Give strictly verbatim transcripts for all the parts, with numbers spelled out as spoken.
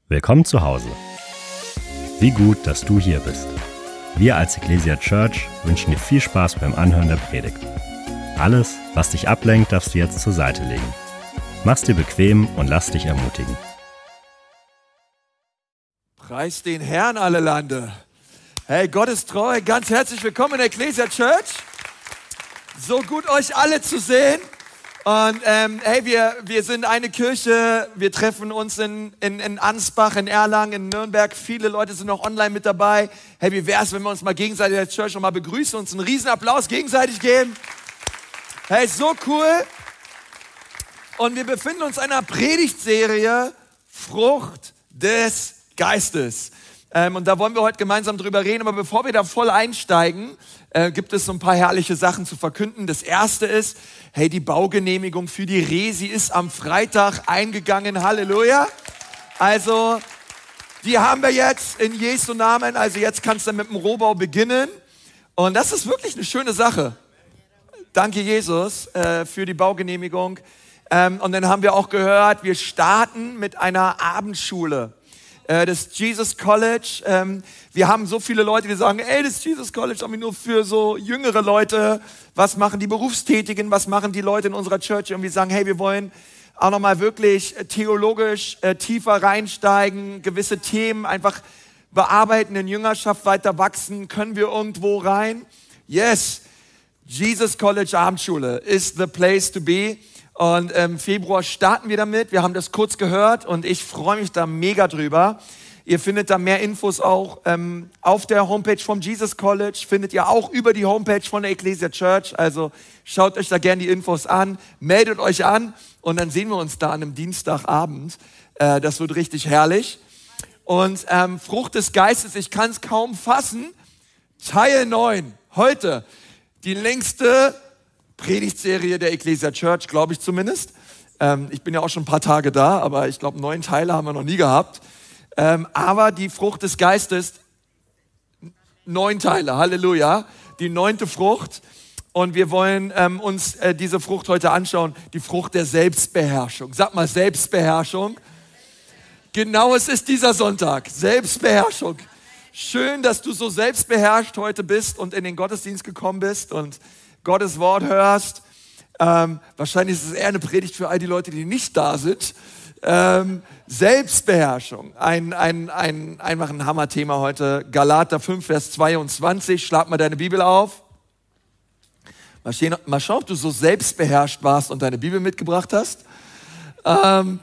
Willkommen zu Hause. Wie gut, dass du hier bist. Wir als Ecclesia Church wünschen dir viel Spaß beim Anhören der Predigt. Alles, was dich ablenkt, darfst du jetzt zur Seite legen. Mach's dir bequem und lass dich ermutigen. Preist den Herrn, alle Lande. Hey, Gott ist treu. Ganz herzlich willkommen in der Ecclesia Church. So gut, euch alle zu sehen. Und ähm, hey, wir, wir sind eine Kirche, wir treffen uns in, in, in Ansbach, in Erlangen, in Nürnberg. Viele Leute sind noch online mit dabei. Hey, wie wäre es, wenn wir uns mal gegenseitig als Church noch mal begrüßen, uns einen riesen Applaus gegenseitig geben? Hey, so cool. Und wir befinden uns in einer Predigtserie Frucht des Geistes. Ähm, und da wollen wir heute gemeinsam drüber reden. Aber bevor wir da voll einsteigen, äh, gibt es so ein paar herrliche Sachen zu verkünden. Das erste ist, hey, die Baugenehmigung für die Resi ist am Freitag eingegangen. Halleluja. Also, die haben wir jetzt in Jesu Namen. Also jetzt kannst du mit dem Rohbau beginnen. Und das ist wirklich eine schöne Sache. Danke, Jesus, äh, für die Baugenehmigung. Ähm, und dann haben wir auch gehört, wir starten mit einer Abendschule. Das Jesus College, ähm, wir haben so viele Leute, die sagen, ey, das Jesus College haben wir nur für so jüngere Leute. Was machen die Berufstätigen, was machen die Leute in unserer Church? Und wir sagen, hey, wir wollen auch nochmal wirklich theologisch äh, tiefer reinsteigen, gewisse Themen einfach bearbeiten, in Jüngerschaft weiter wachsen. Können wir irgendwo rein? Yes, Jesus College Abendschule is the place to be. Und im ähm, Februar starten wir damit. Wir haben das kurz gehört und ich freue mich da mega drüber. Ihr findet da mehr Infos auch ähm, auf der Homepage vom Jesus College. Findet ihr auch über die Homepage von der Ecclesia Church. Also schaut euch da gerne die Infos an, meldet euch an und dann sehen wir uns da an einem Dienstagabend. Äh, das wird richtig herrlich. Und ähm, Frucht des Geistes, ich kann es kaum fassen. Teil neun, heute die längste Predigtserie der Ecclesia Church, glaube ich zumindest. Ähm, ich bin ja auch schon ein paar Tage da, aber ich glaube, neun Teile haben wir noch nie gehabt. Ähm, aber die Frucht des Geistes, neun Teile, Halleluja, die neunte Frucht. Und wir wollen ähm, uns äh, diese Frucht heute anschauen, die Frucht der Selbstbeherrschung. Sag mal Selbstbeherrschung. Genau, es ist dieser Sonntag, Selbstbeherrschung. Schön, dass du so selbstbeherrscht heute bist und in den Gottesdienst gekommen bist und Gottes Wort hörst. Ähm, wahrscheinlich ist es eher eine Predigt für all die Leute, die nicht da sind. Ähm, Selbstbeherrschung, ein, ein, ein, einfach ein Hammerthema heute. Galater fünf, Vers zweiundzwanzig. Schlag mal deine Bibel auf. Mal, stehen, mal schauen, ob du so selbstbeherrscht warst und deine Bibel mitgebracht hast. Ähm,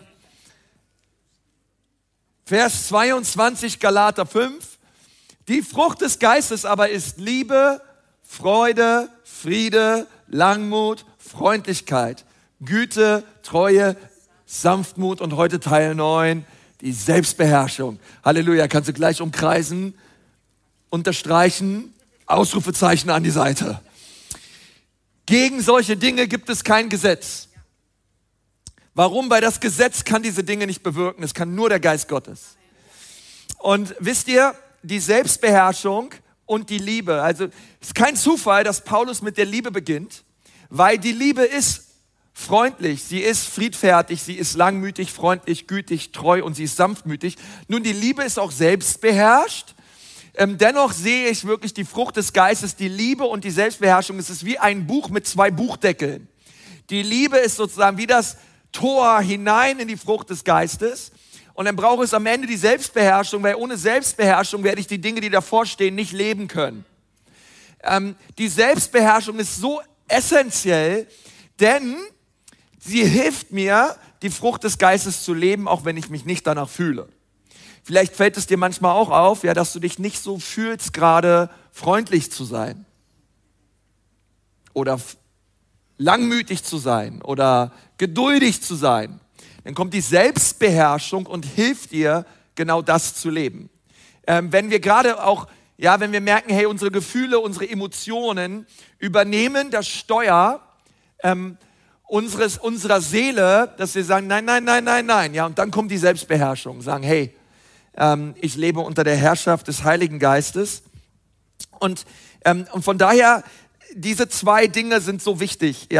Vers zweiundzwanzig, Galater fünf. Die Frucht des Geistes aber ist Liebe, Freude, Friede, Langmut, Freundlichkeit, Güte, Treue, Sanftmut und heute Teil neun, die Selbstbeherrschung. Halleluja, kannst du gleich umkreisen, unterstreichen, Ausrufezeichen an die Seite. Gegen solche Dinge gibt es kein Gesetz. Warum? Weil das Gesetz kann diese Dinge nicht bewirken, es kann nur der Geist Gottes. Und wisst ihr, die Selbstbeherrschung und die Liebe. Also es ist kein Zufall, dass Paulus mit der Liebe beginnt, weil die Liebe ist freundlich, sie ist friedfertig, sie ist langmütig, freundlich, gütig, treu und sie ist sanftmütig. Nun, die Liebe ist auch selbstbeherrscht. Ähm, dennoch sehe ich wirklich die Frucht des Geistes, die Liebe und die Selbstbeherrschung. Es ist wie ein Buch mit zwei Buchdeckeln. Die Liebe ist sozusagen wie das Tor hinein in die Frucht des Geistes. Und dann braucht es am Ende die Selbstbeherrschung, weil ohne Selbstbeherrschung werde ich die Dinge, die davor stehen, nicht leben können. Ähm, die Selbstbeherrschung ist so essentiell, denn sie hilft mir, die Frucht des Geistes zu leben, auch wenn ich mich nicht danach fühle. Vielleicht fällt es dir manchmal auch auf, ja, dass du dich nicht so fühlst, gerade freundlich zu sein oder f- langmütig zu sein oder geduldig zu sein. Dann kommt die Selbstbeherrschung und hilft dir, genau das zu leben. Ähm, wenn wir gerade auch, ja, wenn wir merken, hey, unsere Gefühle, unsere Emotionen übernehmen das Steuer ähm, unseres, unserer Seele, dass wir sagen, nein, nein, nein, nein, nein. Ja, und dann kommt die Selbstbeherrschung, sagen, hey, ähm, ich lebe unter der Herrschaft des Heiligen Geistes. Und, ähm, und von daher, diese zwei Dinge sind so wichtig, ja,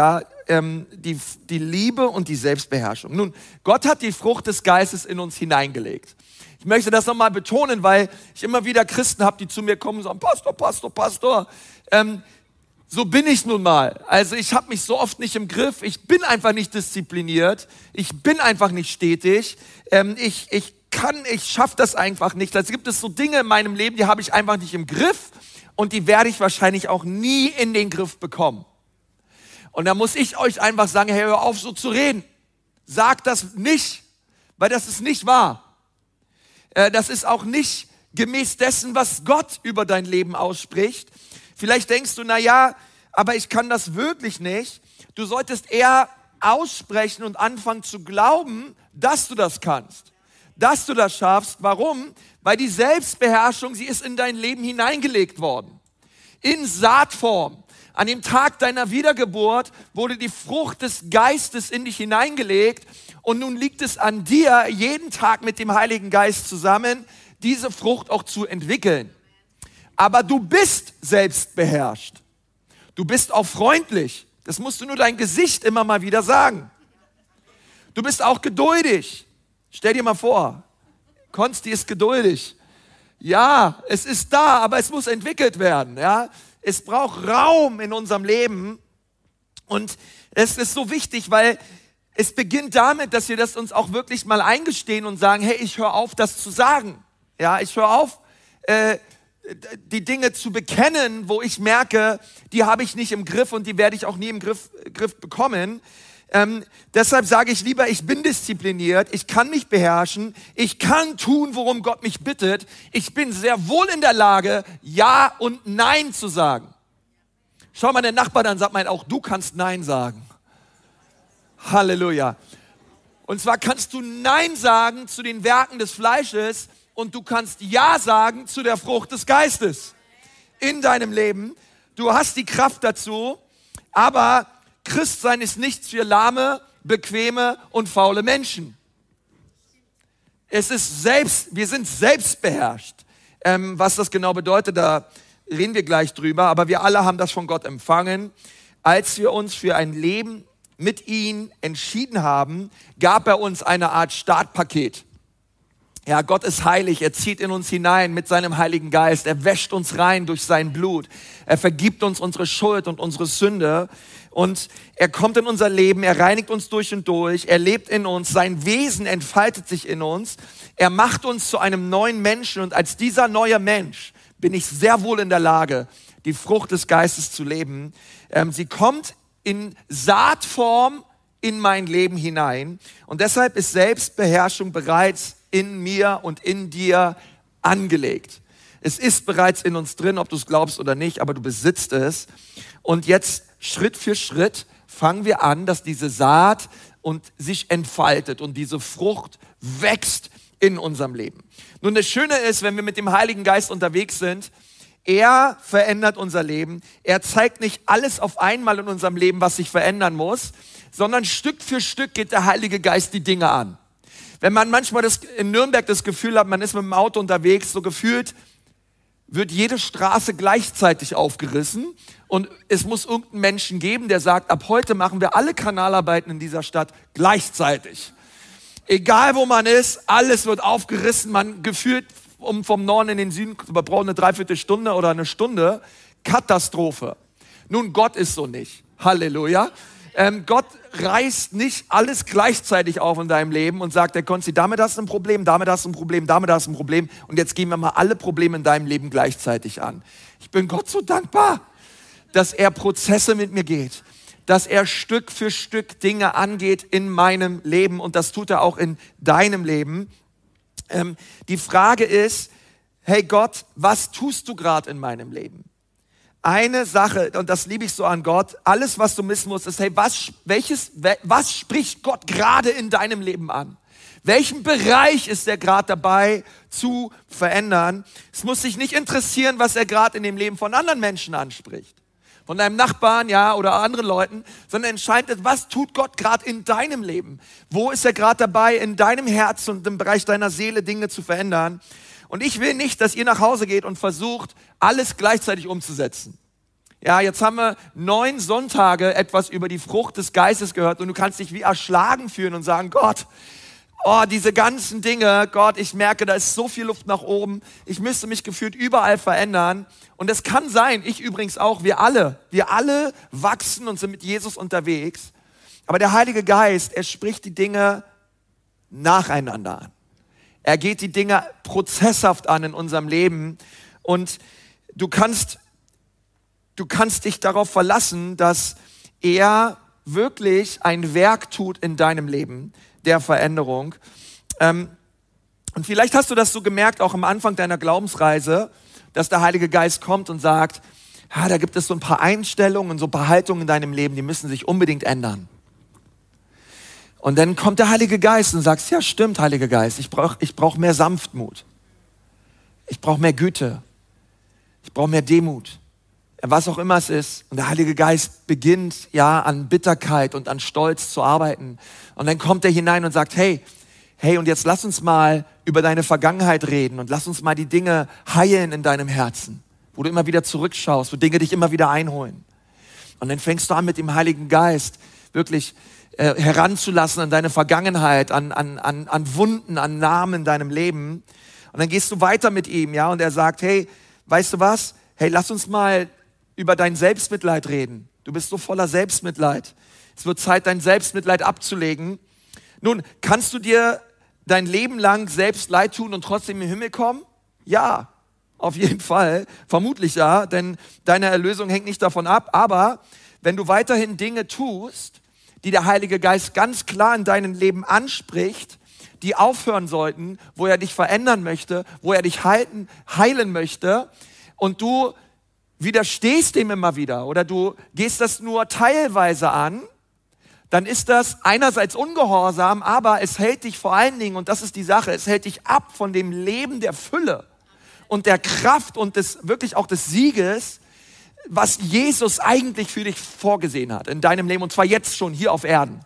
ähm, die, die Liebe und die Selbstbeherrschung. Nun, Gott hat die Frucht des Geistes in uns hineingelegt. Ich möchte das nochmal betonen, weil ich immer wieder Christen habe, die zu mir kommen und sagen, Pastor, Pastor, Pastor, ähm, so bin ich nun mal. Also ich habe mich so oft nicht im Griff, ich bin einfach nicht diszipliniert, ich bin einfach nicht stetig, ähm, ich, ich kann, ich schaffe das einfach nicht. Also gibt es so Dinge in meinem Leben, die habe ich einfach nicht im Griff und die werde ich wahrscheinlich auch nie in den Griff bekommen. Und da muss ich euch einfach sagen, hey, hör auf so zu reden. Sag das nicht, weil das ist nicht wahr. Das ist auch nicht gemäß dessen, was Gott über dein Leben ausspricht. Vielleicht denkst du, na ja, aber ich kann das wirklich nicht. Du solltest eher aussprechen und anfangen zu glauben, dass du das kannst. Dass du das schaffst. Warum? Weil die Selbstbeherrschung, sie ist in dein Leben hineingelegt worden. In Saatform. An dem Tag deiner Wiedergeburt wurde die Frucht des Geistes in dich hineingelegt. Und nun liegt es an dir, jeden Tag mit dem Heiligen Geist zusammen, diese Frucht auch zu entwickeln. Aber du bist selbstbeherrscht. Du bist auch freundlich. Das musst du nur dein Gesicht immer mal wieder sagen. Du bist auch geduldig. Stell dir mal vor, Konsti ist geduldig. Ja, es ist da, aber es muss entwickelt werden. Ja? Es braucht Raum in unserem Leben. Und es ist so wichtig, weil es beginnt damit, dass wir das uns auch wirklich mal eingestehen und sagen, hey, ich höre auf, das zu sagen. Ja, ich höre auf, äh, die Dinge zu bekennen, wo ich merke, die habe ich nicht im Griff und die werde ich auch nie im Griff, Griff bekommen. Ähm, deshalb sage ich lieber, ich bin diszipliniert, ich kann mich beherrschen, ich kann tun, worum Gott mich bittet. Ich bin sehr wohl in der Lage, Ja und Nein zu sagen. Schau mal den Nachbarn an, sag mal, auch du kannst Nein sagen. Halleluja. Und zwar kannst du Nein sagen zu den Werken des Fleisches und du kannst Ja sagen zu der Frucht des Geistes in deinem Leben. Du hast die Kraft dazu, aber Christsein ist nichts für lahme, bequeme und faule Menschen. Es ist selbst, wir sind selbstbeherrscht. Ähm, was das genau bedeutet, da reden wir gleich drüber, aber wir alle haben das von Gott empfangen. Als wir uns für ein Leben mit ihm entschieden haben, gab er uns eine Art Startpaket. Ja, Gott ist heilig, er zieht in uns hinein mit seinem Heiligen Geist, er wäscht uns rein durch sein Blut, er vergibt uns unsere Schuld und unsere Sünde und er kommt in unser Leben, er reinigt uns durch und durch, er lebt in uns, sein Wesen entfaltet sich in uns, er macht uns zu einem neuen Menschen und als dieser neue Mensch bin ich sehr wohl in der Lage, die Frucht des Geistes zu leben. Ähm, sie kommt in Saatform in mein Leben hinein und deshalb ist Selbstbeherrschung bereits in mir und in dir angelegt. Es ist bereits in uns drin, ob du es glaubst oder nicht, aber du besitzt es. Und jetzt Schritt für Schritt fangen wir an, dass diese Saat und sich entfaltet und diese Frucht wächst in unserem Leben. Nun, das Schöne ist, wenn wir mit dem Heiligen Geist unterwegs sind, er verändert unser Leben. Er zeigt nicht alles auf einmal in unserem Leben, was sich verändern muss, sondern Stück für Stück geht der Heilige Geist die Dinge an. Wenn man manchmal das, in Nürnberg das Gefühl hat, man ist mit dem Auto unterwegs, so gefühlt wird jede Straße gleichzeitig aufgerissen und es muss irgendeinen Menschen geben, der sagt, ab heute machen wir alle Kanalarbeiten in dieser Stadt gleichzeitig. Egal wo man ist, alles wird aufgerissen, man gefühlt um vom Norden in den Süden, man braucht eine Dreiviertelstunde oder eine Stunde, Katastrophe. Nun, Gott ist so nicht. Halleluja. Ähm, Gott reißt nicht alles gleichzeitig auf in deinem Leben und sagt, der Konzi, damit hast du ein Problem, damit hast du ein Problem, damit hast du ein Problem und jetzt gehen wir mal alle Probleme in deinem Leben gleichzeitig an. Ich bin Gott so dankbar, dass er Prozesse mit mir geht, dass er Stück für Stück Dinge angeht in meinem Leben und das tut er auch in deinem Leben. Ähm, die Frage ist, hey Gott, was tust du gerade in meinem Leben? Eine Sache, und das liebe ich so an Gott, alles, was du wissen musst, ist, hey, was, welches, was spricht Gott gerade in deinem Leben an? Welchen Bereich ist er gerade dabei zu verändern? Es muss dich nicht interessieren, was er gerade in dem Leben von anderen Menschen anspricht. Von deinem Nachbarn, ja, oder anderen Leuten, sondern entscheidend ist, was tut Gott gerade in deinem Leben? Wo ist er gerade dabei, in deinem Herz und im Bereich deiner Seele Dinge zu verändern? Und ich will nicht, dass ihr nach Hause geht und versucht, alles gleichzeitig umzusetzen. Ja, jetzt haben wir neun Sonntage etwas über die Frucht des Geistes gehört und du kannst dich wie erschlagen fühlen und sagen, Gott, oh, diese ganzen Dinge, Gott, ich merke, da ist so viel Luft nach oben. Ich müsste mich gefühlt überall verändern. Und es kann sein, ich übrigens auch, wir alle, wir alle wachsen und sind mit Jesus unterwegs. Aber der Heilige Geist, er spricht die Dinge nacheinander an. Er geht die Dinge prozesshaft an in unserem Leben. Und du kannst, du kannst dich darauf verlassen, dass er wirklich ein Werk tut in deinem Leben der Veränderung. Ähm, und vielleicht hast du das so gemerkt, auch am Anfang deiner Glaubensreise, dass der Heilige Geist kommt und sagt, ah, da gibt es so ein paar Einstellungen, so ein paar Haltungen in deinem Leben, die müssen sich unbedingt ändern. Und dann kommt der Heilige Geist und sagt, ja stimmt, Heiliger Geist, ich brauche ich brauch mehr Sanftmut. Ich brauche mehr Güte. Ich brauche mehr Demut. Was auch immer es ist. Und der Heilige Geist beginnt ja an Bitterkeit und an Stolz zu arbeiten. Und dann kommt er hinein und sagt, hey, hey, und jetzt lass uns mal über deine Vergangenheit reden und lass uns mal die Dinge heilen in deinem Herzen, wo du immer wieder zurückschaust, wo Dinge dich immer wieder einholen. Und dann fängst du an, mit dem Heiligen Geist wirklich äh, heranzulassen an deine Vergangenheit, an, an, an, an Wunden, an Namen in deinem Leben. Und dann gehst du weiter mit ihm, ja, und er sagt, hey, weißt du was? Hey, lass uns mal über dein Selbstmitleid reden. Du bist so voller Selbstmitleid. Es wird Zeit, dein Selbstmitleid abzulegen. Nun, kannst du dir dein Leben lang selbst leid tun und trotzdem in den Himmel kommen? Ja, auf jeden Fall. Vermutlich ja, denn deine Erlösung hängt nicht davon ab. Aber wenn du weiterhin Dinge tust, die der Heilige Geist ganz klar in deinem Leben anspricht, die aufhören sollten, wo er dich verändern möchte, wo er dich halten, heilen möchte und du widerstehst dem immer wieder oder du gehst das nur teilweise an, dann ist das einerseits ungehorsam, aber es hält dich vor allen Dingen, und das ist die Sache, es hält dich ab von dem Leben der Fülle und der Kraft und des, wirklich auch des Sieges, was Jesus eigentlich für dich vorgesehen hat in deinem Leben, und zwar jetzt schon hier auf Erden.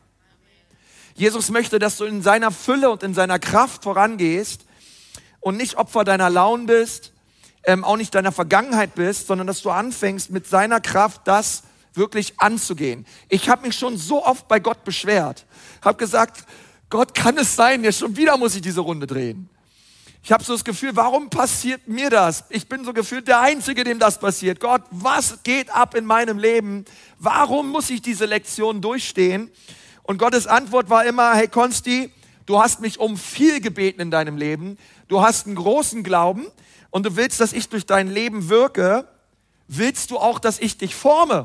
Jesus möchte, dass du in seiner Fülle und in seiner Kraft vorangehst und nicht Opfer deiner Launen bist, ähm, auch nicht deiner Vergangenheit bist, sondern dass du anfängst, mit seiner Kraft das wirklich anzugehen. Ich habe mich schon so oft bei Gott beschwert, habe gesagt, Gott, kann es sein, ja, schon wieder muss ich diese Runde drehen. Ich habe so das Gefühl, warum passiert mir das? Ich bin so gefühlt der Einzige, dem das passiert. Gott, was geht ab in meinem Leben? Warum muss ich diese Lektion durchstehen? Und Gottes Antwort war immer, hey Konsti, du hast mich um viel gebeten in deinem Leben. Du hast einen großen Glauben und du willst, dass ich durch dein Leben wirke. Willst du auch, dass ich dich forme?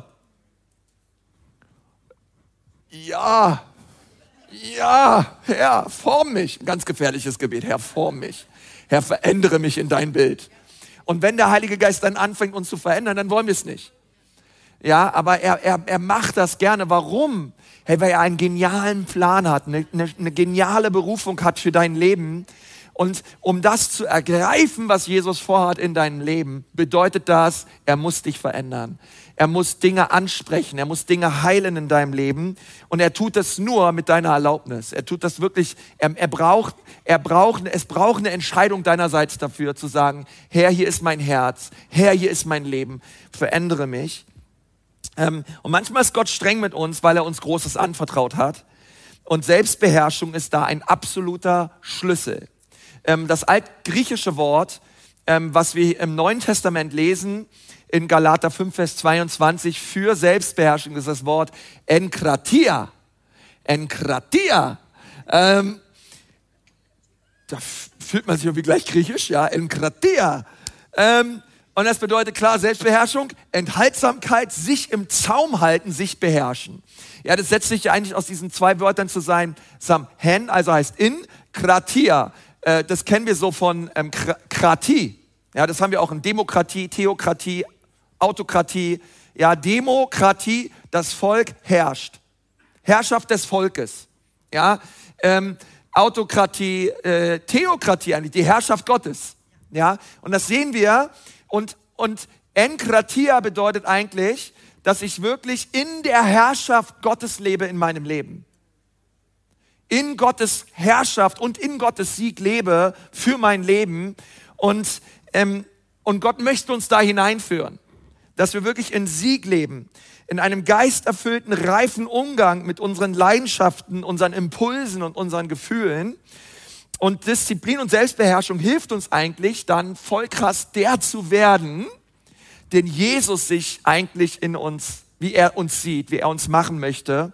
Ja, ja, Herr, form mich. Ein ganz gefährliches Gebet. Herr, form mich. Herr, verändere mich in dein Bild. Und wenn der Heilige Geist dann anfängt, uns zu verändern, dann wollen wir es nicht. Ja, aber er, er, er macht das gerne. Warum? Hey, weil er einen genialen Plan hat, eine, eine, eine geniale Berufung hat für dein Leben. Und um das zu ergreifen, was Jesus vorhat in deinem Leben, bedeutet das, er muss dich verändern. Er muss Dinge ansprechen, er muss Dinge heilen in deinem Leben. Und er tut das nur mit deiner Erlaubnis. Er tut das wirklich, er, er braucht, er braucht, es braucht eine Entscheidung deinerseits dafür, zu sagen, Herr, hier ist mein Herz, Herr, hier ist mein Leben, verändere mich. Ähm, und manchmal ist Gott streng mit uns, weil er uns Großes anvertraut hat. Und Selbstbeherrschung ist da ein absoluter Schlüssel. Ähm, das altgriechische Wort, ähm, was wir im Neuen Testament lesen, in Galater fünf, Vers zweiundzwanzig, für Selbstbeherrschung ist das Wort Enkratia. Enkratia. Ähm, da fühlt man sich irgendwie gleich griechisch, ja, Enkratia. Ähm, Und das bedeutet klar, Selbstbeherrschung, Enthaltsamkeit, sich im Zaum halten, sich beherrschen. Ja, das setzt sich ja eigentlich aus diesen zwei Wörtern zusammen. Samhen, also heißt in, Kratia. Äh, das kennen wir so von ähm, Kratie. Ja, das haben wir auch in Demokratie, Theokratie, Autokratie. Ja, Demokratie, das Volk herrscht. Herrschaft des Volkes. Ja, ähm, Autokratie, äh, Theokratie eigentlich, die Herrschaft Gottes. Ja, und das sehen wir. Und, und Enkratia bedeutet eigentlich, dass ich wirklich in der Herrschaft Gottes lebe in meinem Leben. In Gottes Herrschaft und in Gottes Sieg lebe für mein Leben. Und, ähm, und Gott möchte uns da hineinführen. dass wir wirklich in Sieg leben, in einem geisterfüllten, reifen Umgang mit unseren Leidenschaften, unseren Impulsen und unseren Gefühlen. Und Disziplin und Selbstbeherrschung hilft uns eigentlich dann voll krass der zu werden, den Jesus sich eigentlich in uns, wie er uns sieht, wie er uns machen möchte.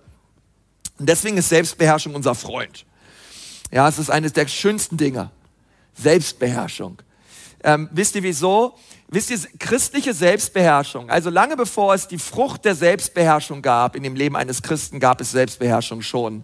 Und deswegen ist Selbstbeherrschung unser Freund. Ja, es ist eines der schönsten Dinge. Selbstbeherrschung. Ähm, wisst ihr wieso? Wisst ihr, christliche Selbstbeherrschung, also lange bevor es die Frucht der Selbstbeherrschung gab, in dem Leben eines Christen gab es Selbstbeherrschung schon.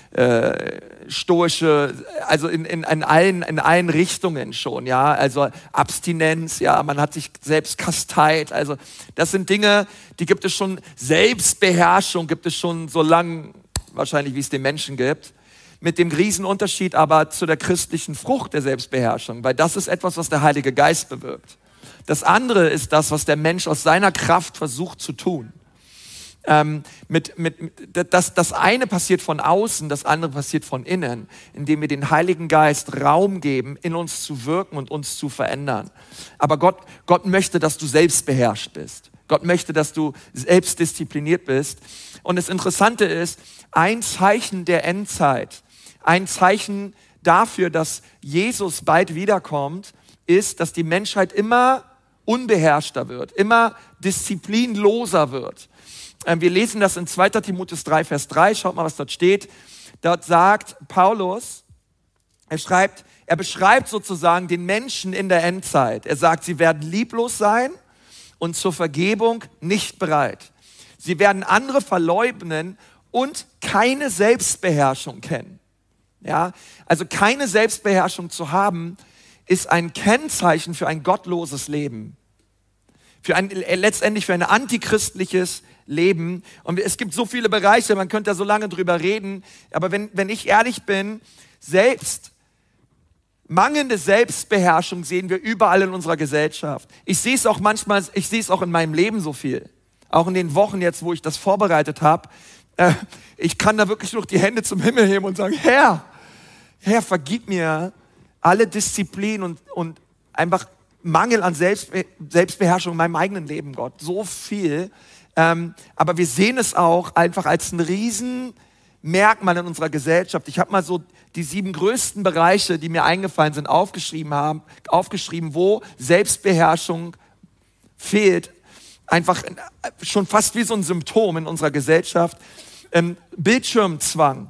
Äh, stoische, also in, in, in, allen, in allen Richtungen schon, ja, also Abstinenz, ja, man hat sich selbst kasteit, also das sind Dinge, die gibt es schon, Selbstbeherrschung gibt es schon so lang, wahrscheinlich wie es den Menschen gibt, mit dem Riesenunterschied aber zu der christlichen Frucht der Selbstbeherrschung, weil das ist etwas, was der Heilige Geist bewirkt. Das andere ist das, was der Mensch aus seiner Kraft versucht zu tun. Ähm, mit, mit, mit, das, das eine passiert von außen, das andere passiert von innen, indem wir den Heiligen Geist Raum geben, in uns zu wirken und uns zu verändern. Aber Gott, Gott möchte, dass du selbst beherrscht bist. Gott möchte, dass du selbst diszipliniert bist. Und das Interessante ist, ein Zeichen der Endzeit, ein Zeichen dafür, dass Jesus bald wiederkommt, ist, dass die Menschheit immer unbeherrschter wird, immer disziplinloser wird. Wir lesen das in zweiter Timotheus drei, Vers drei. Schaut mal, was dort steht. Dort sagt Paulus, er schreibt, er beschreibt sozusagen den Menschen in der Endzeit. Er sagt, sie werden lieblos sein und zur Vergebung nicht bereit. Sie werden andere verleugnen und keine Selbstbeherrschung kennen. Ja, also keine Selbstbeherrschung zu haben, ist ein Kennzeichen für ein gottloses Leben. Für ein, letztendlich für ein antichristliches Leben. Und es gibt so viele Bereiche, man könnte da so lange drüber reden. Aber wenn, wenn ich ehrlich bin, selbst mangelnde Selbstbeherrschung sehen wir überall in unserer Gesellschaft. Ich sehe es auch manchmal, ich sehe es auch in meinem Leben so viel. Auch in den Wochen jetzt, wo ich das vorbereitet habe. Äh, ich kann da wirklich noch die Hände zum Himmel heben und sagen, Herr, Herr, vergib mir alle Disziplin und, und einfach Mangel an Selbstbe- Selbstbeherrschung in meinem eigenen Leben, Gott. So viel. Ähm, aber wir sehen es auch einfach als ein Riesenmerkmal in unserer Gesellschaft. Ich habe mal so die sieben größten Bereiche, die mir eingefallen sind, aufgeschrieben, haben, aufgeschrieben, wo Selbstbeherrschung fehlt. Einfach schon fast wie so ein Symptom in unserer Gesellschaft. Ähm, Bildschirmzwang.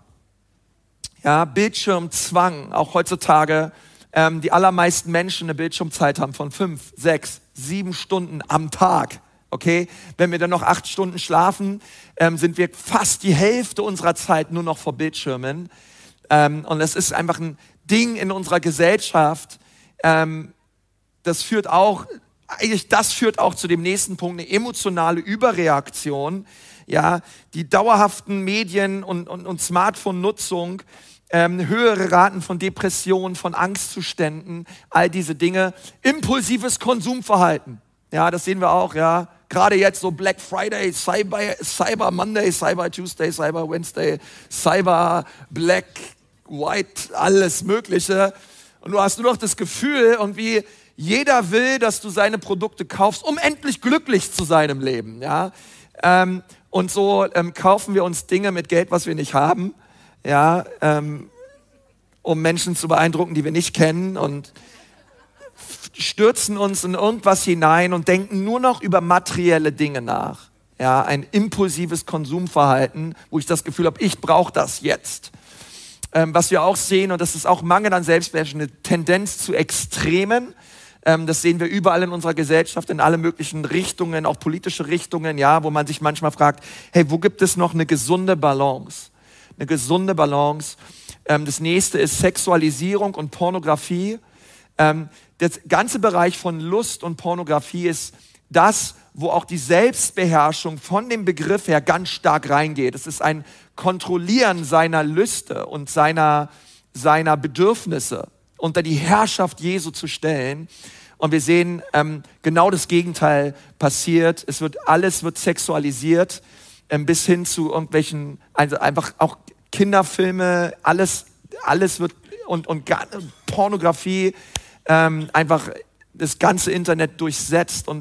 Ja, Bildschirmzwang, auch heutzutage. Ähm, die allermeisten Menschen eine Bildschirmzeit haben von fünf, sechs, sieben Stunden am Tag. Okay, wenn wir dann noch acht Stunden schlafen, ähm, sind wir fast die Hälfte unserer Zeit nur noch vor Bildschirmen. Ähm, und das ist einfach ein Ding in unserer Gesellschaft. Ähm, das führt auch, eigentlich das führt auch zu dem nächsten Punkt, eine emotionale Überreaktion. Ja, die dauerhaften Medien und, und, und Smartphone-Nutzung, ähm, höhere Raten von Depressionen, von Angstzuständen, all diese Dinge. Impulsives Konsumverhalten. Ja, das sehen wir auch, ja. Gerade jetzt so Black Friday, Cyber, Cyber Monday, Cyber Tuesday, Cyber Wednesday, Cyber Black, White, alles Mögliche. Und du hast nur noch das Gefühl, irgendwie jeder will, dass du seine Produkte kaufst, um endlich glücklich zu sein im Leben. Ja? Ähm, und so ähm, kaufen wir uns Dinge mit Geld, was wir nicht haben, ja, ähm, um Menschen zu beeindrucken, die wir nicht kennen, und stürzen uns in irgendwas hinein und denken nur noch über materielle Dinge nach. Ja, ein impulsives Konsumverhalten, wo ich das Gefühl habe, ich brauche das jetzt. Ähm, was wir auch sehen, und das ist auch Mangel an Selbstbeherrschung, eine Tendenz zu Extremen. Ähm, das sehen wir überall in unserer Gesellschaft, in alle möglichen Richtungen, auch politische Richtungen, ja, wo man sich manchmal fragt, hey, wo gibt es noch eine gesunde Balance? Eine gesunde Balance. Ähm, das nächste ist Sexualisierung und Pornografie. Ähm, Der ganze Bereich von Lust und Pornografie ist das, wo auch die Selbstbeherrschung von dem Begriff her ganz stark reingeht. Es ist ein Kontrollieren seiner Lüste und seiner, seiner Bedürfnisse unter die Herrschaft Jesu zu stellen. Und wir sehen, ähm, genau das Gegenteil passiert. Es wird, alles wird sexualisiert, ähm, bis hin zu irgendwelchen, also einfach auch Kinderfilme, alles, alles wird, und, und Pornografie, Ähm, einfach das ganze Internet durchsetzt, und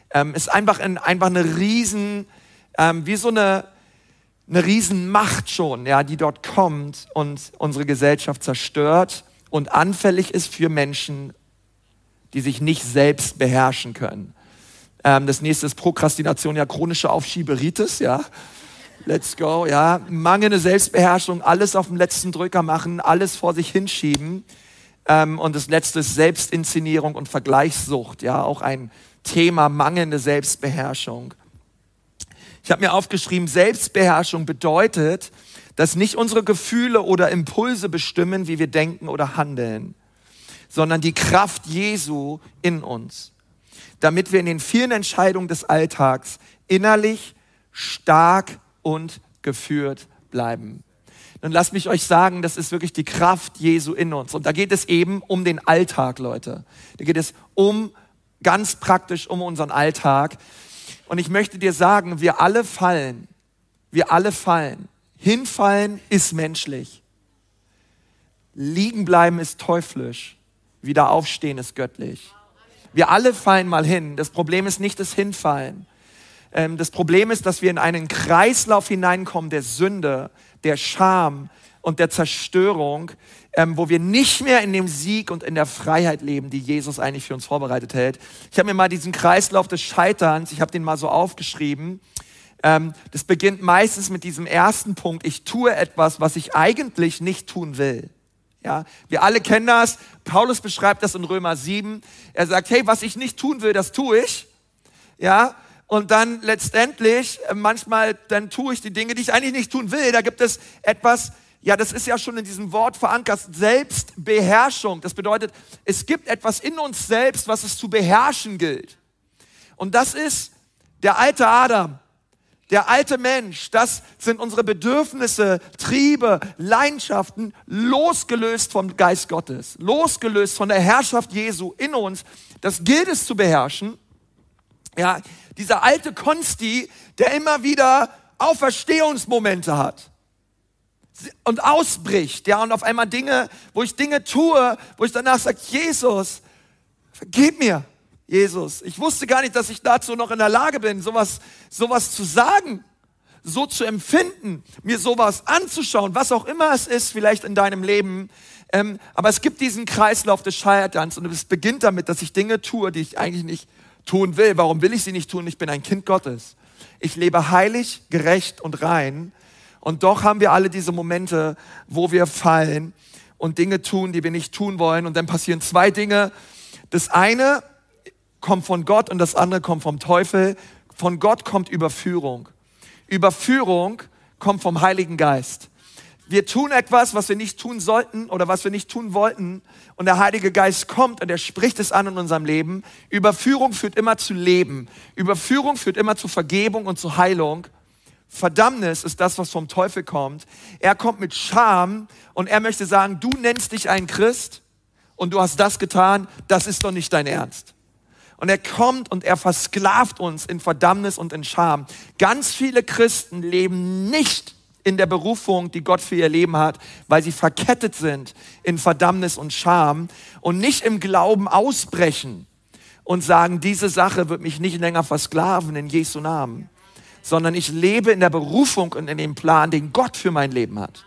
ähm, ist einfach, ein, einfach eine riesen, ähm, wie so eine, eine riesen Macht schon, ja, die dort kommt und unsere Gesellschaft zerstört und anfällig ist für Menschen, die sich nicht selbst beherrschen können. Ähm, das nächste ist Prokrastination, ja, chronische Aufschieberitis, ja. Let's go, ja. Mangelnde Selbstbeherrschung, alles auf dem letzten Drücker machen, alles vor sich hinschieben. Ähm, und das letzte ist Selbstinszenierung und Vergleichssucht, ja, auch ein Thema, mangelnde Selbstbeherrschung. Ich habe mir aufgeschrieben, Selbstbeherrschung bedeutet, dass nicht unsere Gefühle oder Impulse bestimmen, wie wir denken oder handeln, sondern die Kraft Jesu in uns, damit wir in den vielen Entscheidungen des Alltags innerlich stark und geführt bleiben. Nun lasst mich euch sagen, das ist wirklich die Kraft Jesu in uns. Und da geht es eben um den Alltag, Leute. Da geht es um, ganz praktisch um unseren Alltag. Und ich möchte dir sagen, wir alle fallen. Wir alle fallen. Hinfallen ist menschlich. Liegen bleiben ist teuflisch. Wieder aufstehen ist göttlich. Wir alle fallen mal hin. Das Problem ist nicht das Hinfallen. Ähm, das Problem ist, dass wir in einen Kreislauf hineinkommen der Sünde, der Scham und der Zerstörung, ähm, wo wir nicht mehr in dem Sieg und in der Freiheit leben, die Jesus eigentlich für uns vorbereitet hält. Ich habe mir mal diesen Kreislauf des Scheiterns, ich habe den mal so aufgeschrieben. Ähm, das beginnt meistens mit diesem ersten Punkt. Ich tue etwas, was ich eigentlich nicht tun will. Ja, wir alle kennen das. Paulus beschreibt das in Römer sieben. Er sagt, hey, was ich nicht tun will, das tue ich. Ja, und dann letztendlich, manchmal, dann tue ich die Dinge, die ich eigentlich nicht tun will. Da gibt es etwas, ja, das ist ja schon in diesem Wort verankert, Selbstbeherrschung. Das bedeutet, es gibt etwas in uns selbst, was es zu beherrschen gilt. Und das ist der alte Adam. Der alte Mensch, das sind unsere Bedürfnisse, Triebe, Leidenschaften, losgelöst vom Geist Gottes, losgelöst von der Herrschaft Jesu in uns. Das gilt es zu beherrschen. Ja, dieser alte Konsti, der immer wieder Auferstehungsmomente hat und ausbricht, ja, und auf einmal Dinge, wo ich Dinge tue, wo ich danach sage, Jesus, vergib mir. Jesus, ich wusste gar nicht, dass ich dazu noch in der Lage bin, sowas, sowas zu sagen, so zu empfinden, mir sowas anzuschauen, was auch immer es ist, vielleicht in deinem Leben. Ähm, aber es gibt diesen Kreislauf des Scheiterns und es beginnt damit, dass ich Dinge tue, die ich eigentlich nicht tun will. Warum will ich sie nicht tun? Ich bin ein Kind Gottes. Ich lebe heilig, gerecht und rein. Und doch haben wir alle diese Momente, wo wir fallen und Dinge tun, die wir nicht tun wollen. Und dann passieren zwei Dinge. Das eine kommt von Gott und das andere kommt vom Teufel. Von Gott kommt Überführung. Überführung kommt vom Heiligen Geist. Wir tun etwas, was wir nicht tun sollten oder was wir nicht tun wollten und der Heilige Geist kommt und er spricht es an in unserem Leben. Überführung führt immer zu Leben. Überführung führt immer zu Vergebung und zu Heilung. Verdammnis ist das, was vom Teufel kommt. Er kommt mit Scham und er möchte sagen, du nennst dich ein Christ und du hast das getan, das ist doch nicht dein Ernst. Und er kommt und er versklavt uns in Verdammnis und in Scham. Ganz viele Christen leben nicht in der Berufung, die Gott für ihr Leben hat, weil sie verkettet sind in Verdammnis und Scham und nicht im Glauben ausbrechen und sagen, diese Sache wird mich nicht länger versklaven in Jesu Namen, sondern ich lebe in der Berufung und in dem Plan, den Gott für mein Leben hat.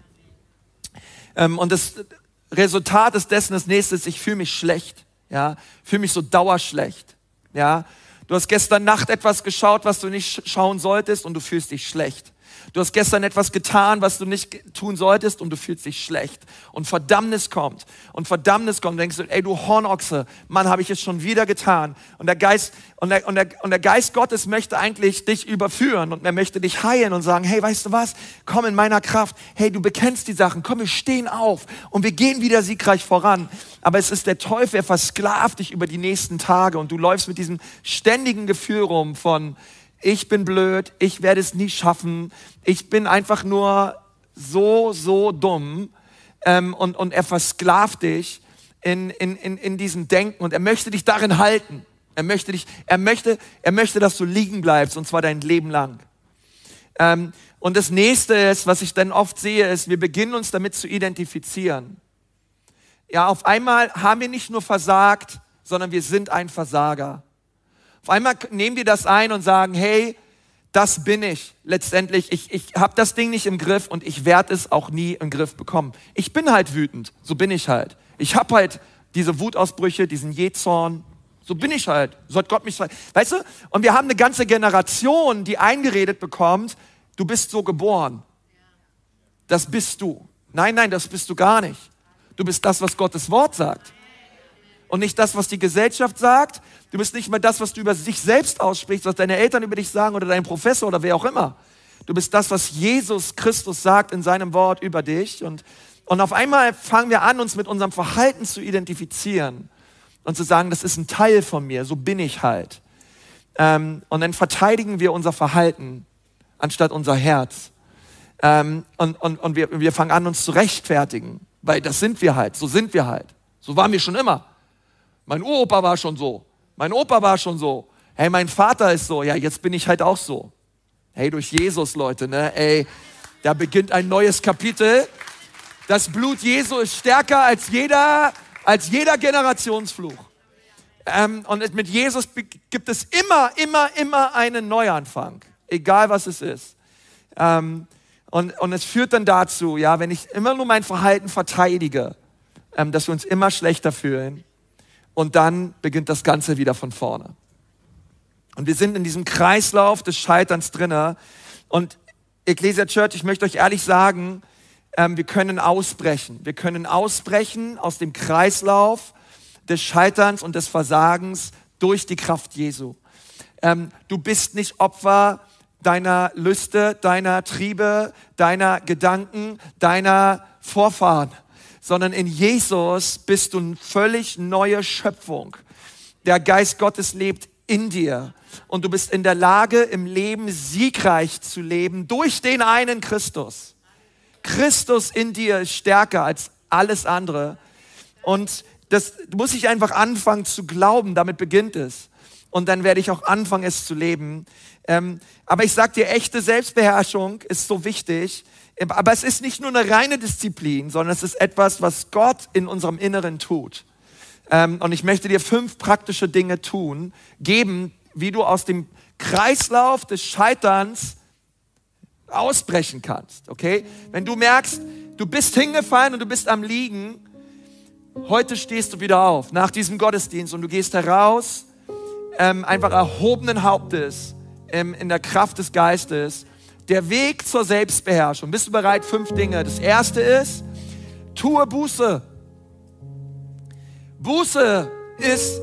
Ähm, und das Resultat ist dessen, das nächste ist, ich fühle mich schlecht. Ja, fühle mich so dauerschlecht. Ja, du hast gestern Nacht etwas geschaut, was du nicht schauen solltest und du fühlst dich schlecht. Du hast gestern etwas getan, was du nicht tun solltest und du fühlst dich schlecht. Und Verdammnis kommt. Und Verdammnis kommt. Und denkst du, ey, du Hornochse, Mann, habe ich es schon wieder getan. Und der Geist, und der, und der, und der Geist Gottes möchte eigentlich dich überführen und er möchte dich heilen und sagen, hey, weißt du was? Komm in meiner Kraft. Hey, du bekennst die Sachen. Komm, wir stehen auf und wir gehen wieder siegreich voran. Aber es ist der Teufel, er versklavt dich über die nächsten Tage und du läufst mit diesem ständigen Gefühl rum von, ich bin blöd, ich werde es nie schaffen, ich bin einfach nur so, so dumm. Ähm, und, und er versklavt dich in, in, in, in diesem Denken und er möchte dich darin halten. Er möchte, dich, er, möchte, er möchte, dass du liegen bleibst und zwar dein Leben lang. Ähm, und das Nächste ist, was ich dann oft sehe, ist, wir beginnen uns damit zu identifizieren. Ja, auf einmal haben wir nicht nur versagt, sondern wir sind ein Versager. Auf einmal nehmen wir das ein und sagen, hey, das bin ich letztendlich. Ich, ich habe das Ding nicht im Griff und ich werde es auch nie im Griff bekommen. Ich bin halt wütend, so bin ich halt. Ich habe halt diese Wutausbrüche, diesen Jähzorn, so bin ich halt. So hat Gott mich, weißt du? Und wir haben eine ganze Generation, die eingeredet bekommt, du bist so geboren. Das bist du. Nein, nein, das bist du gar nicht. Du bist das, was Gottes Wort sagt. Und nicht das, was die Gesellschaft sagt. Du bist nicht mal das, was du über dich selbst aussprichst, was deine Eltern über dich sagen oder dein Professor oder wer auch immer. Du bist das, was Jesus Christus sagt in seinem Wort über dich. Und, und auf einmal fangen wir an, uns mit unserem Verhalten zu identifizieren und zu sagen, das ist ein Teil von mir, so bin ich halt. Ähm, und dann verteidigen wir unser Verhalten anstatt unser Herz. Ähm, und und, und wir, wir fangen an, uns zu rechtfertigen, weil das sind wir halt, so sind wir halt. So waren wir schon immer. Mein Uropa war schon so. Mein Opa war schon so. Hey, mein Vater ist so. Ja, jetzt bin ich halt auch so. Hey, durch Jesus, Leute, ne? Ey, da beginnt ein neues Kapitel. Das Blut Jesu ist stärker als jeder, als jeder Generationsfluch. Ähm, und mit Jesus gibt es immer, immer, immer einen Neuanfang. Egal, was es ist. Ähm, und, und es führt dann dazu, ja, wenn ich immer nur mein Verhalten verteidige, ähm, dass wir uns immer schlechter fühlen. Und dann beginnt das Ganze wieder von vorne. Und wir sind in diesem Kreislauf des Scheiterns drinne. Und Ecclesia Church, ich möchte euch ehrlich sagen, ähm, wir können ausbrechen. Wir können ausbrechen aus dem Kreislauf des Scheiterns und des Versagens durch die Kraft Jesu. Ähm, du bist nicht Opfer deiner Lüste, deiner Triebe, deiner Gedanken, deiner Vorfahren, sondern in Jesus bist du eine völlig neue Schöpfung. Der Geist Gottes lebt in dir und du bist in der Lage, im Leben siegreich zu leben durch den einen Christus. Christus in dir ist stärker als alles andere und das muss ich einfach anfangen zu glauben, damit beginnt es. Und dann werde ich auch anfangen, es zu leben. Ähm, aber ich sage dir, echte Selbstbeherrschung ist so wichtig. Aber es ist nicht nur eine reine Disziplin, sondern es ist etwas, was Gott in unserem Inneren tut. Ähm, und ich möchte dir fünf praktische Dinge tun, geben, wie du aus dem Kreislauf des Scheiterns ausbrechen kannst. Okay? Wenn du merkst, du bist hingefallen und du bist am Liegen, heute stehst du wieder auf, nach diesem Gottesdienst und du gehst heraus, ähm, einfach erhobenen Hauptes, ähm, in der Kraft des Geistes. Der Weg zur Selbstbeherrschung. Bist du bereit? Fünf Dinge. Das erste ist, tue Buße. Buße ist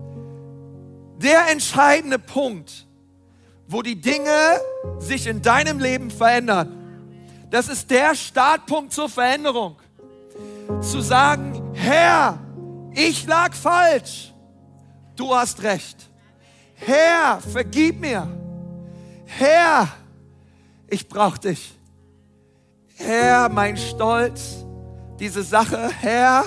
der entscheidende Punkt, wo die Dinge sich in deinem Leben verändern. Das ist der Startpunkt zur Veränderung. Zu sagen, Herr, ich lag falsch. Du hast recht. Herr, vergib mir. Herr, ich brauche dich. Herr, mein Stolz, diese Sache, Herr,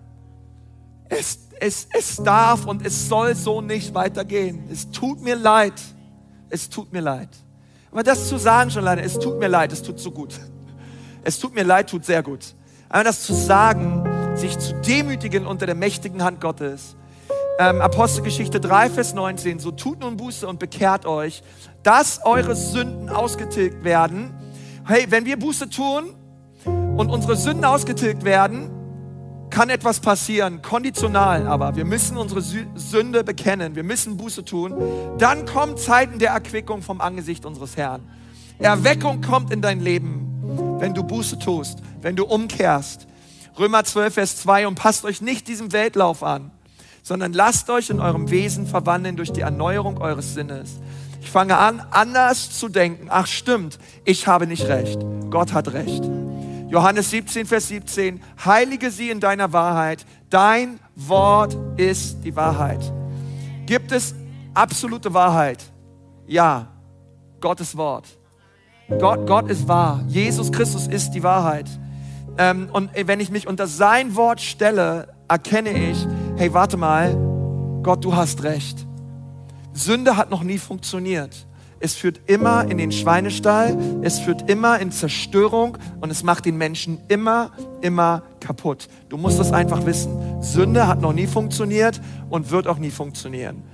es, es, es darf und es soll so nicht weitergehen. Es tut mir leid. Es tut mir leid. Aber das zu sagen schon leider, es tut mir leid, es tut so gut. Es tut mir leid, tut sehr gut. Aber das zu sagen, sich zu demütigen unter der mächtigen Hand Gottes. Ähm, Apostelgeschichte drei, Vers neunzehn, so tut nun Buße und bekehrt euch, dass eure Sünden ausgetilgt werden. Hey, wenn wir Buße tun und unsere Sünden ausgetilgt werden, kann etwas passieren, konditional, aber wir müssen unsere Sünde bekennen, wir müssen Buße tun. Dann kommen Zeiten der Erquickung vom Angesicht unseres Herrn. Erweckung kommt in dein Leben, wenn du Buße tust, wenn du umkehrst. Römer zwölf, Vers zwei, und passt euch nicht diesem Weltlauf an, sondern lasst euch in eurem Wesen verwandeln durch die Erneuerung eures Sinnes. Ich fange an, anders zu denken. Ach stimmt, ich habe nicht recht. Gott hat recht. Johannes siebzehn, Vers siebzehn. Heilige sie in deiner Wahrheit. Dein Wort ist die Wahrheit. Gibt es absolute Wahrheit? Ja. Gottes Wort. Gott, Gott ist wahr. Jesus Christus ist die Wahrheit. Ähm, und wenn ich mich unter sein Wort stelle, erkenne ich, hey, warte mal, Gott, du hast recht. Sünde hat noch nie funktioniert. Es führt immer in den Schweinestall, es führt immer in Zerstörung und es macht den Menschen immer, immer kaputt. Du musst das einfach wissen. Sünde hat noch nie funktioniert und wird auch nie funktionieren.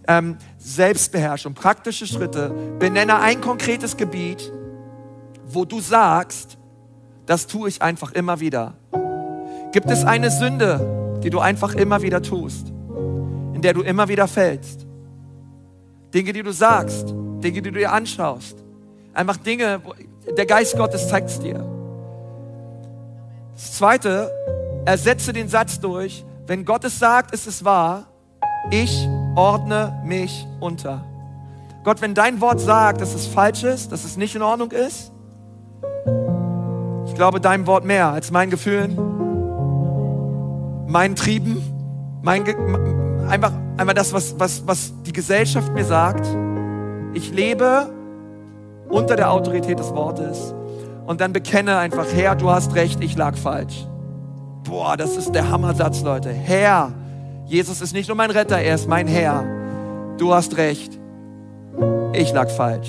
ähm, Selbstbeherrschung, praktische Schritte. Benenne ein konkretes Gebiet, wo du sagst, das tue ich einfach immer wieder. Gibt es eine Sünde, die du einfach immer wieder tust, in der du immer wieder fällst? Dinge, die du sagst, Dinge, die du dir anschaust. Einfach Dinge, der Geist Gottes zeigt es dir. Das Zweite, ersetze den Satz durch, wenn Gott es sagt, ist es wahr, ich ordne mich unter. Gott, wenn dein Wort sagt, dass es falsch ist, dass es nicht in Ordnung ist, ich glaube deinem Wort mehr als meinen Gefühlen, meinen Trieben, mein Ge- einfach, einfach das, was, was, was die Gesellschaft mir sagt. Ich lebe unter der Autorität des Wortes und dann bekenne einfach, Herr, du hast recht, ich lag falsch. Boah, das ist der Hammersatz, Leute. Herr, Jesus ist nicht nur mein Retter, er ist mein Herr. Du hast recht, ich lag falsch.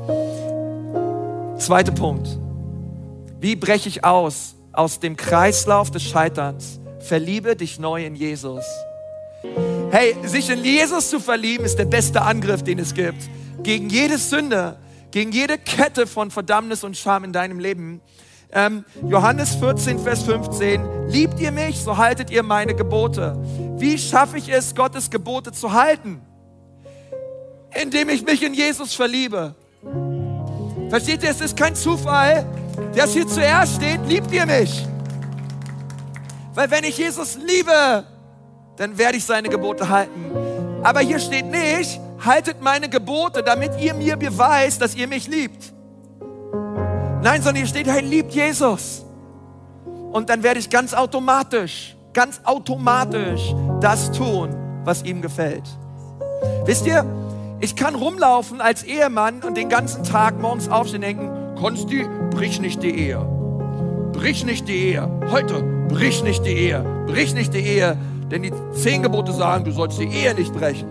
Zweiter Punkt. Wie breche ich aus, aus dem Kreislauf des Scheiterns? Verliebe dich neu in Jesus. Hey, sich in Jesus zu verlieben, ist der beste Angriff, den es gibt. Gegen jede Sünde, gegen jede Kette von Verdammnis und Scham in deinem Leben. Ähm, Johannes vierzehn, Vers fünfzehn. Liebt ihr mich, so haltet ihr meine Gebote. Wie schaffe ich es, Gottes Gebote zu halten? Indem ich mich in Jesus verliebe. Versteht ihr, es ist kein Zufall, dass hier zuerst steht, liebt ihr mich. Weil wenn ich Jesus liebe, dann werde ich seine Gebote halten. Aber hier steht nicht, haltet meine Gebote, damit ihr mir beweist, dass ihr mich liebt. Nein, sondern hier steht, hey, liebt Jesus. Und dann werde ich ganz automatisch, ganz automatisch das tun, was ihm gefällt. Wisst ihr, ich kann rumlaufen als Ehemann und den ganzen Tag morgens aufstehen und denken, Konsti, brich nicht die Ehe. Brich nicht die Ehe. Heute, brich nicht die Ehe. Brich nicht die Ehe. Denn die zehn Gebote sagen, du sollst die Ehe nicht brechen.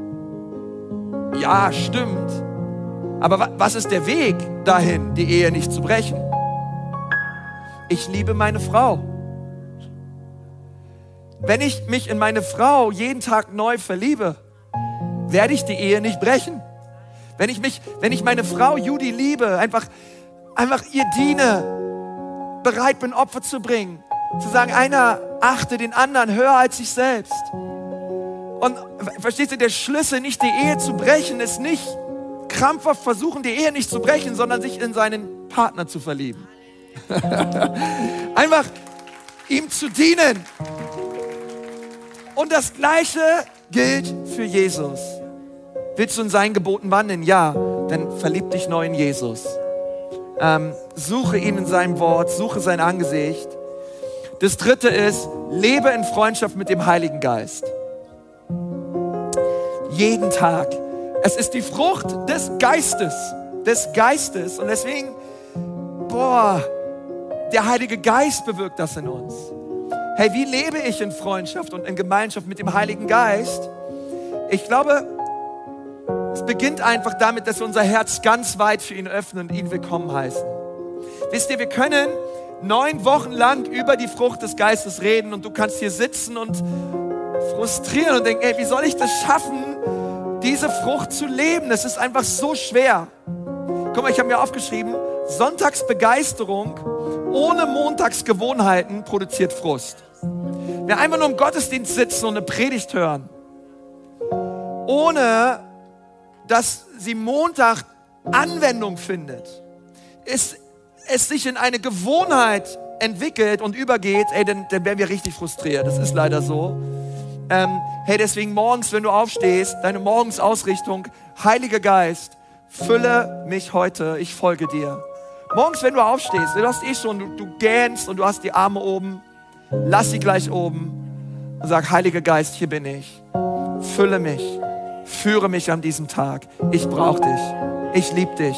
Ja, stimmt. Aber was ist der Weg dahin, die Ehe nicht zu brechen? Ich liebe meine Frau. Wenn ich mich in meine Frau jeden Tag neu verliebe, werde ich die Ehe nicht brechen. Wenn ich mich, wenn ich meine Frau Judy liebe, einfach, einfach ihr diene, bereit bin, Opfer zu bringen, zu sagen, einer achte den anderen höher als sich selbst. Und verstehst du, der Schlüssel, nicht die Ehe zu brechen, ist nicht krampfhaft versuchen, die Ehe nicht zu brechen, sondern sich in seinen Partner zu verlieben. Einfach ihm zu dienen. Und das Gleiche gilt für Jesus. Willst du in seinen Geboten wandeln? Ja, dann verlieb dich neu in Jesus. Ähm, suche ihn in seinem Wort, suche sein Angesicht. Das Dritte ist, lebe in Freundschaft mit dem Heiligen Geist. Jeden Tag. Es ist die Frucht des Geistes, des Geistes. Und deswegen, boah, der Heilige Geist bewirkt das in uns. Hey, wie lebe ich in Freundschaft und in Gemeinschaft mit dem Heiligen Geist? Ich glaube, es beginnt einfach damit, dass wir unser Herz ganz weit für ihn öffnen und ihn willkommen heißen. Wisst ihr, wir können neun Wochen lang über die Frucht des Geistes reden und du kannst hier sitzen und frustrieren und denken, ey, wie soll ich das schaffen, diese Frucht zu leben? Das ist einfach so schwer. Guck mal, ich habe mir aufgeschrieben, Sonntagsbegeisterung ohne Montagsgewohnheiten produziert Frust. Wer einfach nur im Gottesdienst sitzen und eine Predigt hören, ohne dass sie Montag Anwendung findet, ist es sich in eine Gewohnheit entwickelt und übergeht, ey, dann, dann werden wir richtig frustriert. Das ist leider so. Ähm, hey, deswegen morgens, wenn du aufstehst, deine Morgensausrichtung, Heiliger Geist, fülle mich heute, ich folge dir. Morgens, wenn du aufstehst, du hast eh schon, du, du gähnst und du hast die Arme oben, lass sie gleich oben und sag, Heiliger Geist, hier bin ich. Fülle mich, führe mich an diesem Tag. Ich brauche dich, ich liebe dich.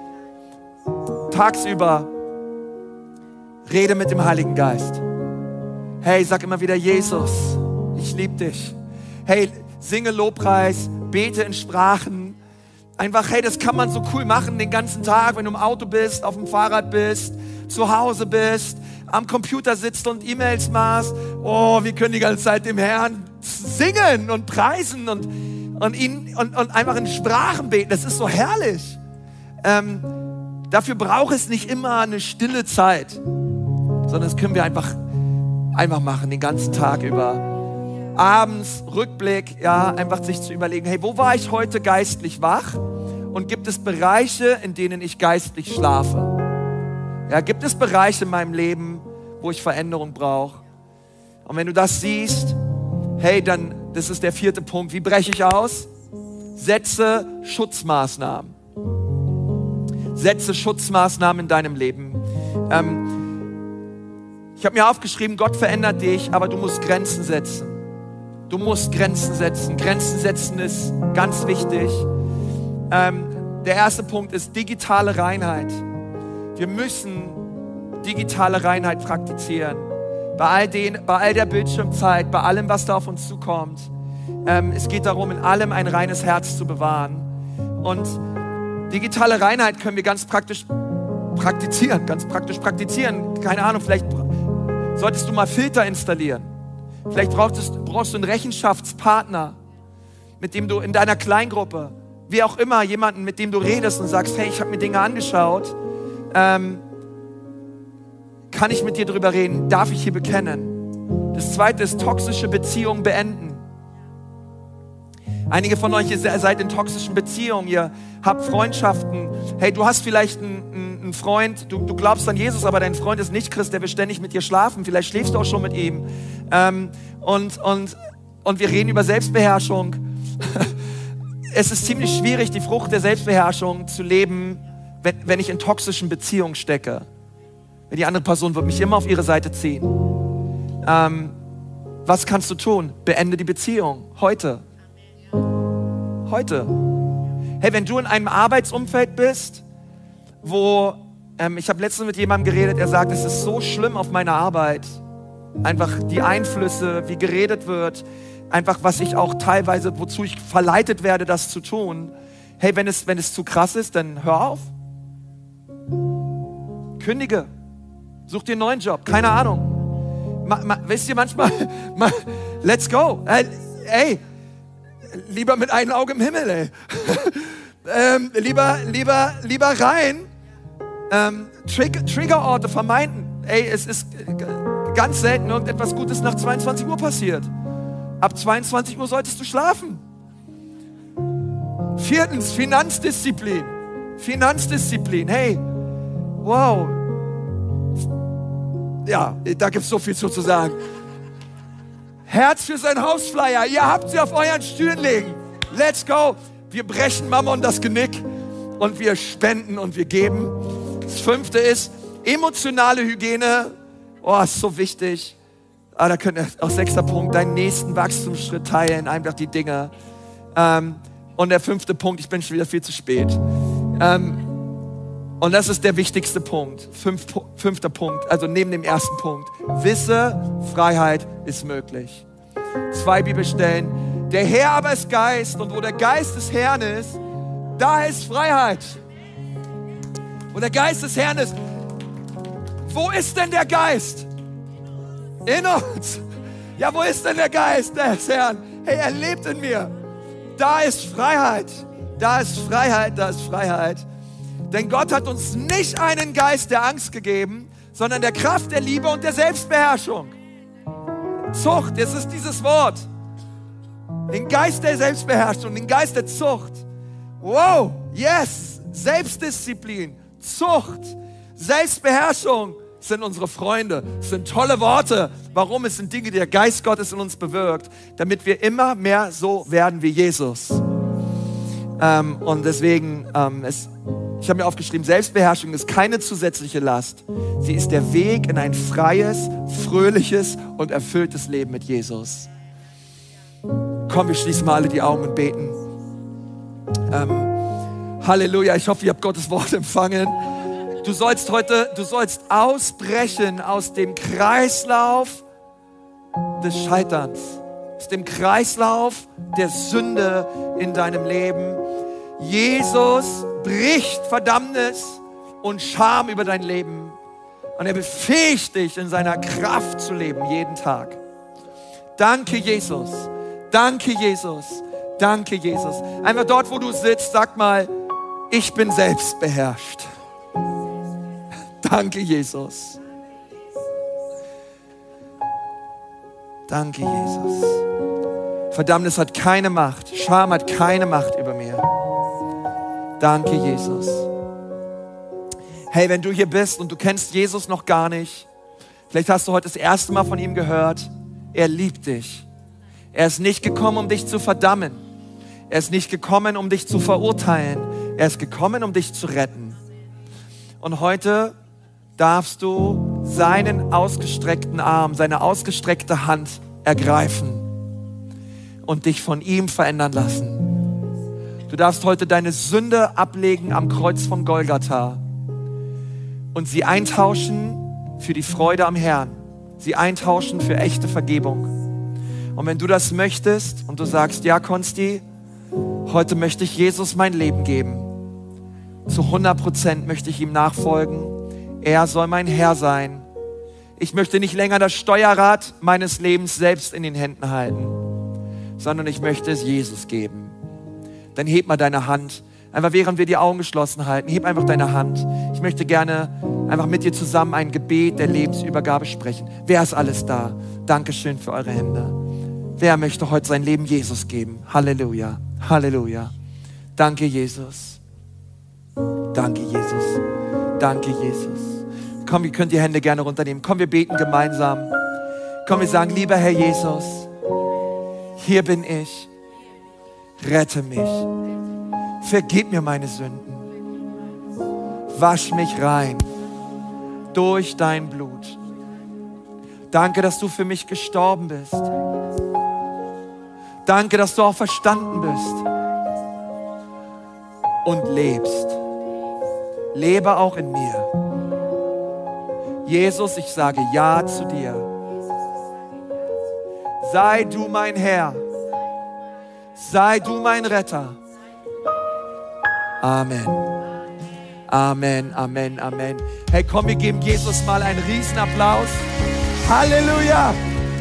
Tagsüber rede mit dem Heiligen Geist. Hey, sag immer wieder, Jesus, ich liebe dich. Hey, singe Lobpreis, bete in Sprachen. Einfach, hey, das kann man so cool machen den ganzen Tag, wenn du im Auto bist, auf dem Fahrrad bist, zu Hause bist, am Computer sitzt und E-Mails machst. Oh, wir können die ganze Zeit dem Herrn singen und preisen und, und, ihn, und, und einfach in Sprachen beten. Das ist so herrlich. Ähm, dafür braucht es nicht immer eine stille Zeit, sondern das können wir einfach, einfach machen, den ganzen Tag über. Abends, Rückblick, ja, einfach sich zu überlegen, hey, wo war ich heute geistlich wach? Und gibt es Bereiche, in denen ich geistlich schlafe? Ja, gibt es Bereiche in meinem Leben, wo ich Veränderung brauche? Und wenn du das siehst, hey, dann, das ist der vierte Punkt. Wie breche ich aus? Setze Schutzmaßnahmen. Setze Schutzmaßnahmen in deinem Leben. Ähm, ich habe mir aufgeschrieben, Gott verändert dich, aber du musst Grenzen setzen. Du musst Grenzen setzen. Grenzen setzen ist ganz wichtig. Ähm, der erste Punkt ist digitale Reinheit. Wir müssen digitale Reinheit praktizieren. Bei all, den, bei all der Bildschirmzeit, bei allem, was da auf uns zukommt. Ähm, es geht darum, in allem ein reines Herz zu bewahren. Und digitale Reinheit können wir ganz praktisch praktizieren. Ganz praktisch praktizieren. Keine Ahnung, vielleicht solltest du mal Filter installieren. Vielleicht brauchst du, brauchst du einen Rechenschaftspartner, mit dem du in deiner Kleingruppe, wie auch immer, jemanden, mit dem du redest und sagst, hey, ich habe mir Dinge angeschaut, ähm, kann ich mit dir drüber reden, darf ich hier bekennen? Das zweite ist toxische Beziehungen beenden. Einige von euch, ihr seid in toxischen Beziehungen, ihr habt Freundschaften. Hey, du hast vielleicht einen, einen Freund, du, du glaubst an Jesus, aber dein Freund ist nicht Christ, der will ständig mit dir schlafen. Vielleicht schläfst du auch schon mit ihm. Ähm, und, und, und wir reden über Selbstbeherrschung. Es ist ziemlich schwierig, die Frucht der Selbstbeherrschung zu leben, wenn, wenn ich in toxischen Beziehungen stecke. Wenn die andere Person wird mich immer auf ihre Seite ziehen. Ähm, was kannst du tun? Beende die Beziehung. Heute. Heute. Hey, wenn du in einem Arbeitsumfeld bist, wo, ähm, ich habe letztens mit jemandem geredet, der sagt, es ist so schlimm auf meiner Arbeit. Einfach die Einflüsse, wie geredet wird, einfach was ich auch teilweise, wozu ich verleitet werde, das zu tun. Hey, wenn es, wenn es zu krass ist, dann hör auf. Kündige. Such dir einen neuen Job. Keine Ahnung. Ma, ma, wisst ihr manchmal, ma, let's go. Hey, ey, lieber mit einem Auge im Himmel, ey. ähm, lieber, lieber, lieber rein. Ähm, Trigger, Triggerorte vermeiden. Ey, es ist ganz selten irgendetwas Gutes nach zweiundzwanzig Uhr passiert. Ab zweiundzwanzig Uhr solltest du schlafen. Viertens, Finanzdisziplin. Finanzdisziplin. Hey, wow. Ja, da gibt es so viel zu sagen. Herz für sein Hausflyer. Ihr habt sie auf euren Stühlen liegen. Let's go. Wir brechen Mammon das Genick und wir spenden und wir geben. Das fünfte ist emotionale Hygiene. Oh, ist so wichtig. Ah, da könnt ihr auch sechster Punkt, deinen nächsten Wachstumsschritt teilen, einfach die Dinge. Ähm, und der fünfte Punkt, ich bin schon wieder viel zu spät. Ähm, und das ist der wichtigste Punkt. Fünf, fünfter Punkt, also neben dem ersten Punkt. Wisse, Freiheit ist möglich. Zwei Bibelstellen. Der Herr aber ist Geist und wo der Geist des Herrn ist, da ist Freiheit. Wo der Geist des Herrn ist, wo ist denn der Geist? In uns. Ja, wo ist denn der Geist des Herrn? Hey, er lebt in mir. Da ist Freiheit. Da ist Freiheit, da ist Freiheit. Denn Gott hat uns nicht einen Geist der Angst gegeben, sondern der Kraft, der Liebe und der Selbstbeherrschung. Zucht, das ist dieses Wort. Den Geist der Selbstbeherrschung, den Geist der Zucht. Wow, yes, Selbstdisziplin, Zucht, Selbstbeherrschung sind unsere Freunde. Es sind tolle Worte. Warum? Es sind Dinge, die der Geist Gottes in uns bewirkt, damit wir immer mehr so werden wie Jesus. Ähm, und deswegen, ähm, es, ich habe mir aufgeschrieben, Selbstbeherrschung ist keine zusätzliche Last. Sie ist der Weg in ein freies, fröhliches und erfülltes Leben mit Jesus. Komm, wir schließen mal alle die Augen und beten. Ähm, Halleluja, ich hoffe, ihr habt Gottes Wort empfangen. Du sollst heute, du sollst ausbrechen aus dem Kreislauf des Scheiterns, aus dem Kreislauf der Sünde in deinem Leben. Jesus bricht Verdammnis und Scham über dein Leben und er befähigt dich, in seiner Kraft zu leben, jeden Tag. Danke, Jesus. Danke, Jesus. Danke, Jesus. Einfach dort, wo du sitzt, sag mal, ich bin selbst beherrscht. Danke, Jesus. Danke, Jesus. Verdammnis hat keine Macht. Scham hat keine Macht über mir. Danke, Jesus. Hey, wenn du hier bist und du kennst Jesus noch gar nicht, vielleicht hast du heute das erste Mal von ihm gehört, er liebt dich. Er ist nicht gekommen, um dich zu verdammen. Er ist nicht gekommen, um dich zu verurteilen. Er ist gekommen, um dich zu retten. Und heute darfst du seinen ausgestreckten Arm, seine ausgestreckte Hand ergreifen und dich von ihm verändern lassen. Du darfst heute deine Sünde ablegen am Kreuz von Golgatha und sie eintauschen für die Freude am Herrn. Sie eintauschen für echte Vergebung. Und wenn du das möchtest und du sagst, ja Konsti, heute möchte ich Jesus mein Leben geben. Zu hundert Prozent möchte ich ihm nachfolgen. Er soll mein Herr sein. Ich möchte nicht länger das Steuerrad meines Lebens selbst in den Händen halten, sondern ich möchte es Jesus geben. Dann heb mal deine Hand. Einfach während wir die Augen geschlossen halten, heb einfach deine Hand. Ich möchte gerne einfach mit dir zusammen ein Gebet der Lebensübergabe sprechen. Wer ist alles da? Dankeschön für eure Hände. Wer möchte heute sein Leben Jesus geben? Halleluja, Halleluja. Danke, Jesus. Danke, Jesus. Danke, Jesus. Komm, ihr könnt die Hände gerne runternehmen. Komm, wir beten gemeinsam. Komm, wir sagen, lieber Herr Jesus, hier bin ich. Rette mich. Vergib mir meine Sünden. Wasch mich rein durch dein Blut. Danke, dass du für mich gestorben bist. Danke, dass du auch verstanden bist und lebst. Lebe auch in mir. Jesus, ich sage Ja zu dir. Sei du mein Herr. Sei du mein Retter. Amen. Amen, Amen, Amen. Hey, komm, wir geben Jesus mal einen Riesenapplaus. Halleluja!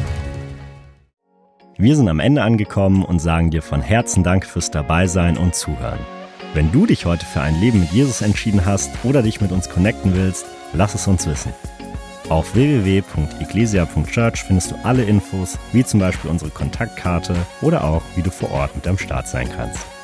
Wir sind am Ende angekommen und sagen dir von Herzen Dank fürs Dabeisein und Zuhören. Wenn du dich heute für ein Leben mit Jesus entschieden hast oder dich mit uns connecten willst, lass es uns wissen. Auf w w w punkt ecclesia punkt church findest du alle Infos, wie zum Beispiel unsere Kontaktkarte oder auch, wie du vor Ort mit am Start sein kannst.